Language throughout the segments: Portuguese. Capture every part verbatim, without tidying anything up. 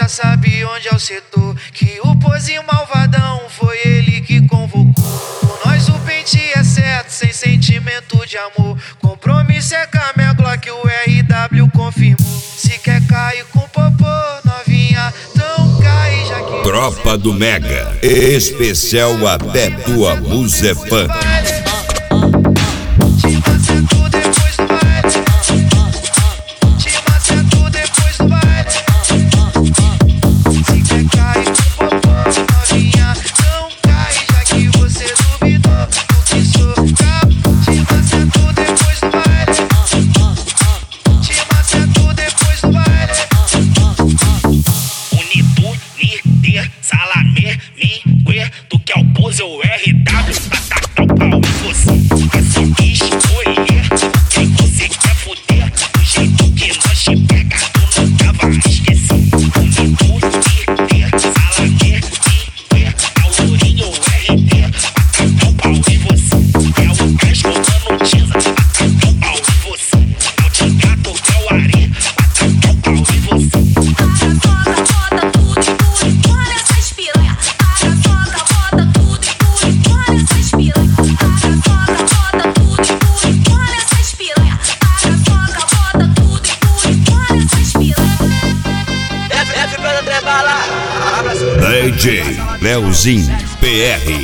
sabe onde é o setor. Que o pozinho malvadão foi ele que convocou. Com nós o pente é certo, sem sentimento de amor. Compromisso é com a minha Glock, o R W confirmou. Se quer cair com popô, novinha, então cai já que... Tropa do Mega, especial até tua musa é fã. Salamé, mingue, tu quer o pose ou R W, pra tacar o pau em você. É só escolher quem você quer foder. Do jeito que nós te pega, tu nunca vai esquecer. Bonito, I T, salamé, mingue, é o lourinho ou R D, pra tacar o pau em você. É o gás rolando tiza, pra tacar o pau em você. É o Tingato, que é o Ari, pra tacar o pau em você. D J Leozinho P R.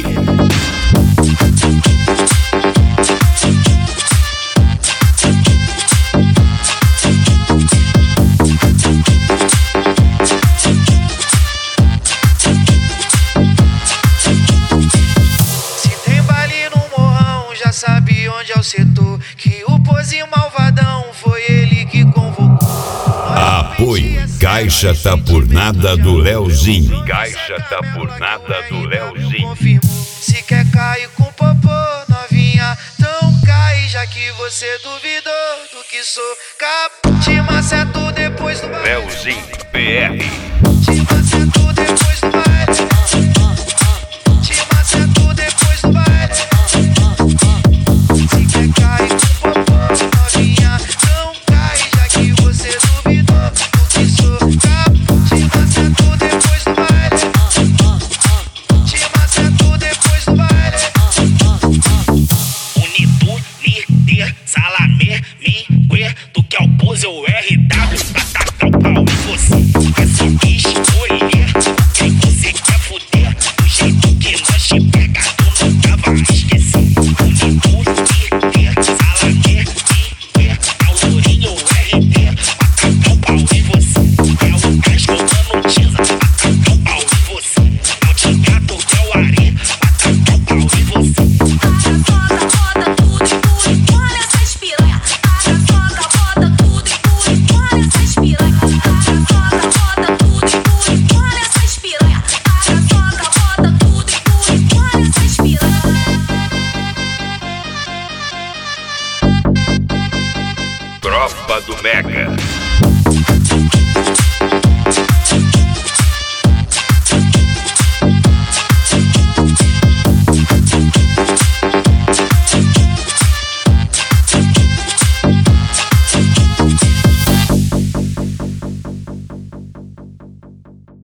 Sabe onde é o setor. Que o pozinho malvadão foi ele que convocou. Apoio Caixa Tá Por Nada do Leozinho. Caixa Tá Por Nada do Leozinho. Se quer cair com popô, novinha, então cai, já que você duvidou do que sou capaz. Te maceto depois do baile. Leozinho P R. Te maceto depois do baile. Te maceto depois do baile. Salamé, mingue, tu quer o pose ou R W, pra tacar o pau em você. É só escolher quem você quer foder. Do jeito que nós te pega, tu nunca vai esquecer. Bonito, I T, salamé, mingue, é o lourinho ou R D, pra tacar o pau em você. É o gás rolando tiza, pra tacar o pau em você. É o Tingato, que é o Ari, pra tacar o pau em você. Tropa do Mega.